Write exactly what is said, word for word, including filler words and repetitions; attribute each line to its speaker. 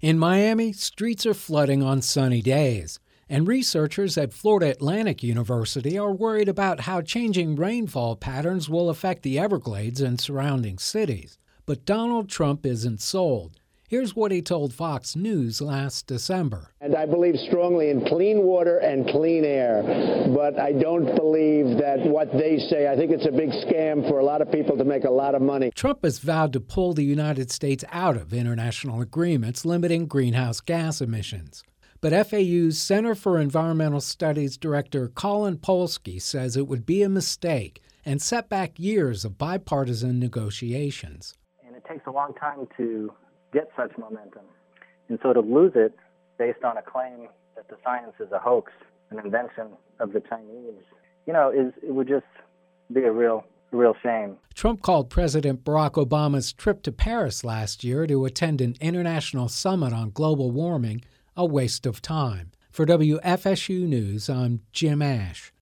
Speaker 1: In Miami, streets are flooding on sunny days, and researchers at Florida Atlantic University are worried about how changing rainfall patterns will affect the Everglades and surrounding cities. But Donald Trump isn't sold. Here's what he told Fox News last December.
Speaker 2: And I believe strongly in clean water and clean air, but I don't believe that what they say, I think it's a big scam for a lot of people to make a lot of money.
Speaker 1: Trump has vowed to pull the United States out of international agreements limiting greenhouse gas emissions. But F A U's Center for Environmental Studies Director Colin Polsky says it would be a mistake and set back years of bipartisan negotiations.
Speaker 3: And it takes a long time to get such momentum. And so to lose it based on a claim that the science is a hoax, an invention of the Chinese, you know, is it would just be a real, a real shame.
Speaker 1: Trump called President Barack Obama's trip to Paris last year to attend an international summit on global warming a waste of time. For W F S U News, I'm Jim Ash.